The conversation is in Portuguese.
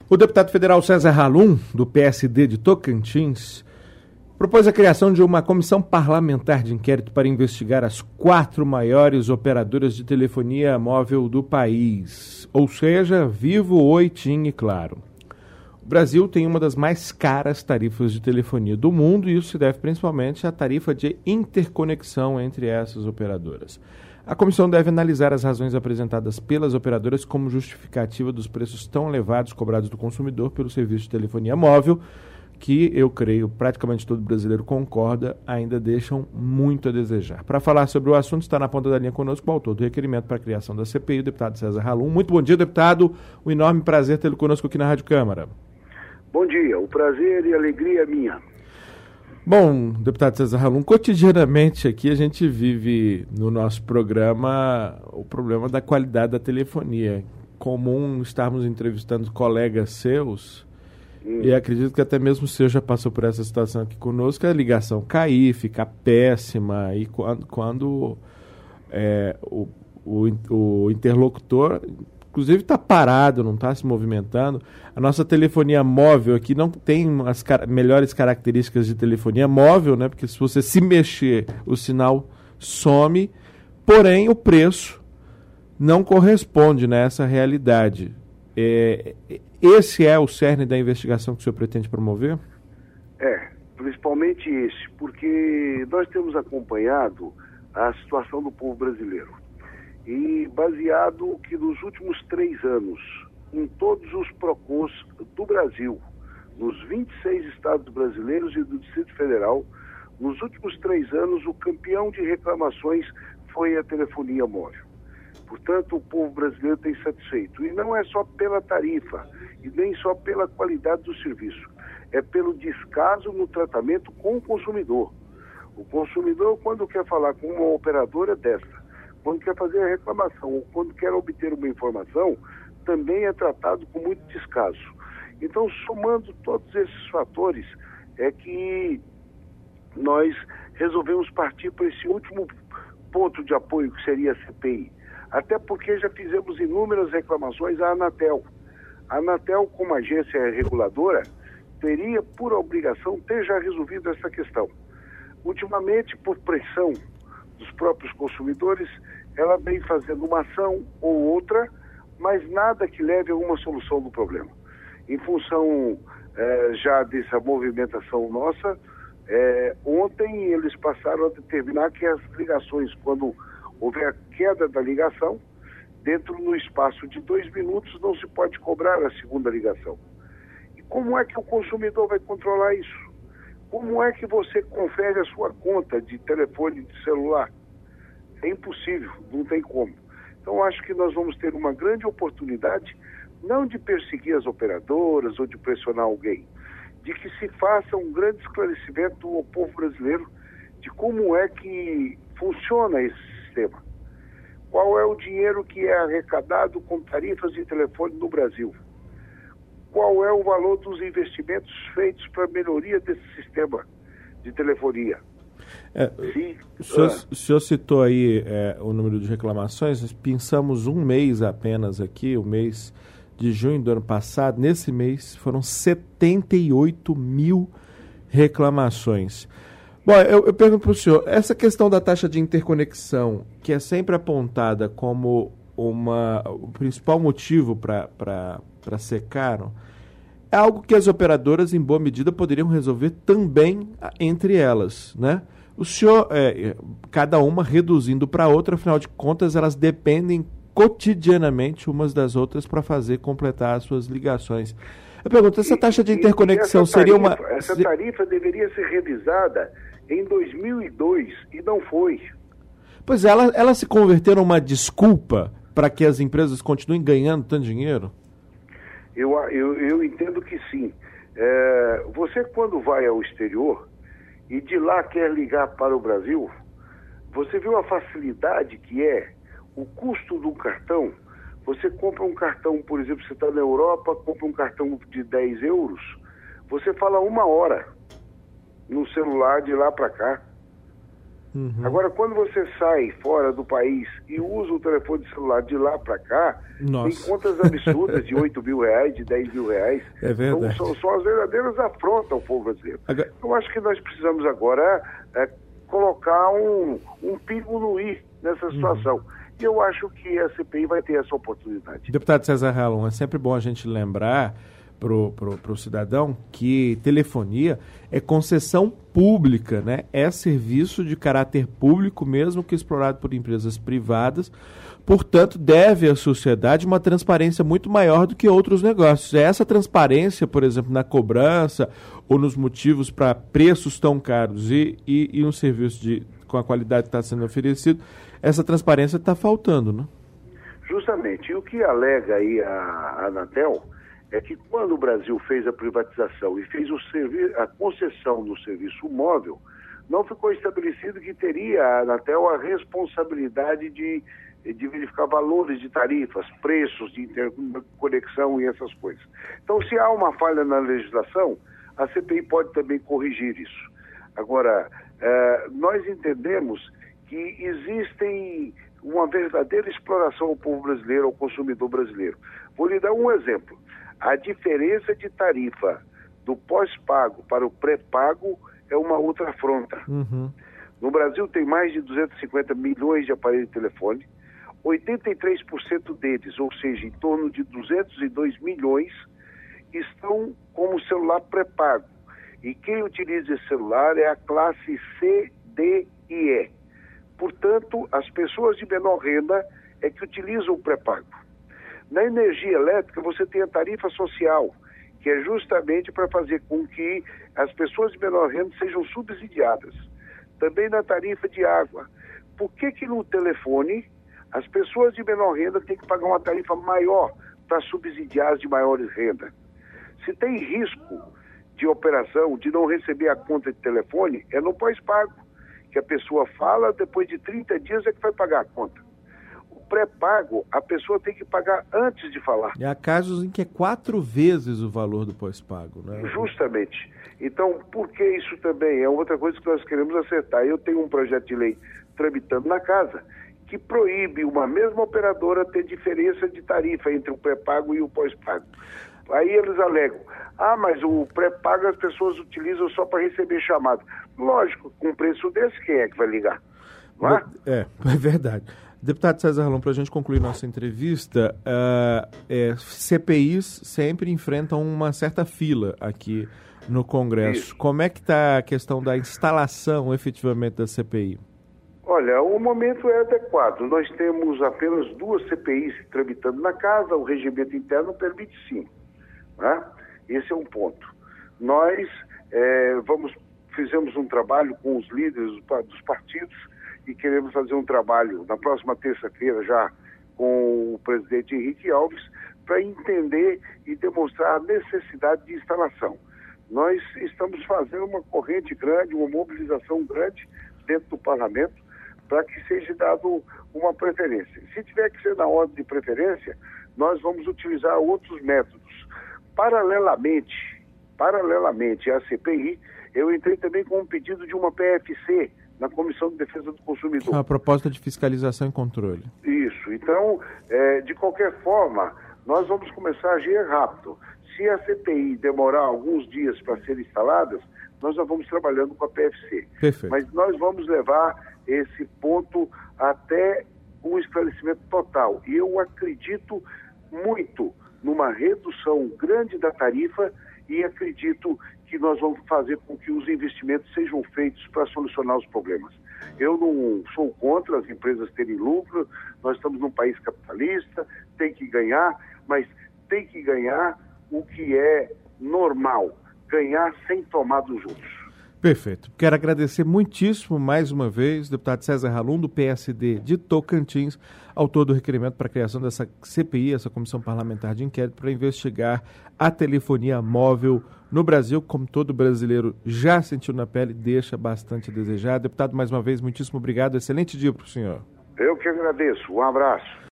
O deputado federal César Halum, do PSD de Tocantins, propôs a criação de uma comissão parlamentar de inquérito para investigar as 4 maiores operadoras de telefonia móvel do país, ou seja, Vivo, Oi, TIM e Claro. O Brasil tem uma das mais caras tarifas de telefonia do mundo e isso se deve principalmente à tarifa de interconexão entre essas operadoras. A comissão deve analisar as razões apresentadas pelas operadoras como justificativa dos preços tão elevados cobrados do consumidor pelo serviço de telefonia móvel, que eu creio praticamente todo brasileiro concorda, ainda deixam muito a desejar. Para falar sobre o assunto, está na ponta da linha conosco o autor do requerimento para a criação da CPI, o deputado César Halum. Muito bom dia, deputado. Um enorme prazer tê-lo conosco aqui na Rádio Câmara. Bom dia, o prazer e a alegria é minha. Bom, deputado César Halum, cotidianamente aqui a gente vive no nosso programa o problema da qualidade da telefonia. Comum estarmos entrevistando colegas seus, e acredito que até mesmo o senhor já passou por essa situação aqui conosco, a ligação cair, ficar péssima, e quando o interlocutor, inclusive, está parado, não está se movimentando. A nossa telefonia móvel aqui não tem as melhores características de telefonia móvel, né? Porque se você se mexer, o sinal some, porém o preço não corresponde nessa realidade. Esse é o cerne da investigação que o senhor pretende promover? Principalmente esse, porque nós temos acompanhado a situação do povo brasileiro. E baseado que nos últimos 3 anos, em todos os PROCONs do Brasil, nos 26 estados brasileiros e do Distrito Federal, nos últimos 3 anos o campeão de reclamações foi a telefonia móvel. Portanto, o povo brasileiro tem satisfeito. E não é só pela tarifa, e nem só pela qualidade do serviço. É pelo descaso no tratamento com o consumidor. O consumidor, quando quer falar com uma operadora dessa, quando quer fazer a reclamação ou quando quer obter uma informação, também é tratado com muito descaso. Então, somando todos esses fatores, é que nós resolvemos partir para esse último ponto de apoio, que seria a CPI. Até porque já fizemos inúmeras reclamações à Anatel. A Anatel, como agência reguladora, teria por obrigação ter já resolvido essa questão. Ultimamente, por pressão dos próprios consumidores, ela vem fazendo uma ação ou outra, mas nada que leve a uma solução do problema. Em função já dessa movimentação nossa, ontem eles passaram a determinar que as ligações, quando houver a queda da ligação, dentro do espaço de 2 minutos não se pode cobrar a segunda ligação. E como é que o consumidor vai controlar isso? Como é que você confere a sua conta de telefone de celular? É impossível, não tem como. Então, acho que nós vamos ter uma grande oportunidade, não de perseguir as operadoras ou de pressionar alguém, de que se faça um grande esclarecimento ao povo brasileiro de como é que funciona esse sistema. Qual é o dinheiro que é arrecadado com tarifas de telefone no Brasil? Qual é o valor dos investimentos feitos para a melhoria desse sistema de telefonia? O senhor citou aí o número de reclamações. Nós pensamos um mês apenas aqui, o mês de junho do ano passado. Nesse mês foram 78 mil reclamações. Bom, eu pergunto para o senhor, essa questão da taxa de interconexão, que é sempre apontada como o principal motivo para ser caro, é algo que as operadoras, em boa medida, poderiam resolver também entre elas, né? O senhor, cada uma reduzindo para a outra, afinal de contas, elas dependem cotidianamente umas das outras para completar as suas ligações. Eu pergunto, essa taxa de interconexão seria uma... Essa tarifa deveria ser revisada em 2002 e não foi. Pois é, ela se converteu numa desculpa para que as empresas continuem ganhando tanto dinheiro? Eu entendo que sim. Você, quando vai ao exterior e de lá quer ligar para o Brasil, você viu a facilidade que é o custo do cartão. Você compra um cartão, por exemplo, você está na Europa, compra um cartão de 10 euros, você fala 1 hora no celular de lá para cá. Agora, quando você sai fora do país e usa o telefone celular de lá para cá, tem contas absurdas de R$8.000, de R$10.000. É verdade. Então, são as verdadeiras afrontas ao povo brasileiro. Eu acho que nós precisamos agora colocar um pingo no i nessa situação. E eu acho que a CPI vai ter essa oportunidade. Deputado César Halun, é sempre bom a gente lembrar pro cidadão que telefonia é concessão pública, né? É serviço de caráter público, mesmo que explorado por empresas privadas. Portanto, deve à sociedade uma transparência muito maior do que outros negócios. Essa transparência, por exemplo, na cobrança ou nos motivos para preços tão caros e um serviço com a qualidade que está sendo oferecido, essa transparência está faltando, né? Justamente. E o que alega aí a Anatel é que quando o Brasil fez a privatização e fez a concessão do serviço móvel, não ficou estabelecido que teria a Anatel a responsabilidade de verificar valores de tarifas, preços de interconexão e essas coisas. Então, se há uma falha na legislação, a CPI pode também corrigir isso. Agora, nós entendemos que existem uma verdadeira exploração ao povo brasileiro, ao consumidor brasileiro. Vou lhe dar um exemplo. A diferença de tarifa do pós-pago para o pré-pago é uma outra afronta. No Brasil tem mais de 250 milhões de aparelhos de telefone, 83% deles, ou seja, em torno de 202 milhões, estão como celular pré-pago. E quem utiliza esse celular é a classe C, D e E. Portanto, as pessoas de menor renda é que utilizam o pré-pago. Na energia elétrica, você tem a tarifa social, que é justamente para fazer com que as pessoas de menor renda sejam subsidiadas. Também na tarifa de água. Por que no telefone as pessoas de menor renda têm que pagar uma tarifa maior para subsidiar as de maiores renda? Se tem risco de operação, de não receber a conta de telefone, é no pós-pago, que a pessoa fala, depois de 30 dias é que vai pagar a conta. Pré-pago, a pessoa tem que pagar antes de falar. E há casos em que é 4 vezes o valor do pós-pago, né? Justamente. Então, por que isso também? É outra coisa que nós queremos acertar. Eu tenho um projeto de lei tramitando na casa que proíbe uma mesma operadora ter diferença de tarifa entre o pré-pago e o pós-pago. Aí eles alegam, mas o pré-pago as pessoas utilizam só para receber chamada. Lógico, com um preço desse, quem é que vai ligar? Não é? É verdade. Deputado César Halun, para a gente concluir nossa entrevista, CPIs sempre enfrentam uma certa fila aqui no Congresso. Isso. Como é que está a questão da instalação efetivamente da CPI? Olha, o momento é adequado. Nós temos apenas 2 CPIs tramitando na casa, o regimento interno permite 5. Né? Esse é um ponto. Nós fizemos um trabalho com os líderes dos partidos e queremos fazer um trabalho na próxima terça-feira já com o presidente Henrique Alves para entender e demonstrar a necessidade de instalação. Nós estamos fazendo uma corrente grande, uma mobilização grande dentro do parlamento para que seja dado uma preferência. Se tiver que ser na ordem de preferência, nós vamos utilizar outros métodos. Paralelamente à CPI, eu entrei também com um pedido de uma PFC, na Comissão de Defesa do Consumidor. A proposta de fiscalização e controle. Isso. Então, de qualquer forma, nós vamos começar a agir rápido. Se a CPI demorar alguns dias para ser instaladas, nós já vamos trabalhando com a PFC. Perfeito. Mas nós vamos levar esse ponto até um esclarecimento total. E eu acredito muito numa redução grande da tarifa e acredito que nós vamos fazer com que os investimentos sejam feitos para solucionar os problemas. Eu não sou contra as empresas terem lucro, nós estamos num país capitalista, tem que ganhar, mas tem que ganhar o que é normal, ganhar sem tomar dos outros. Perfeito. Quero agradecer muitíssimo mais uma vez, deputado César Halun, do PSD de Tocantins, autor do requerimento para a criação dessa CPI, essa Comissão Parlamentar de Inquérito, para investigar a telefonia móvel no Brasil, como todo brasileiro já sentiu na pele, deixa bastante a desejar. Deputado, mais uma vez, muitíssimo obrigado. Excelente dia para o senhor. Eu que agradeço. Um abraço.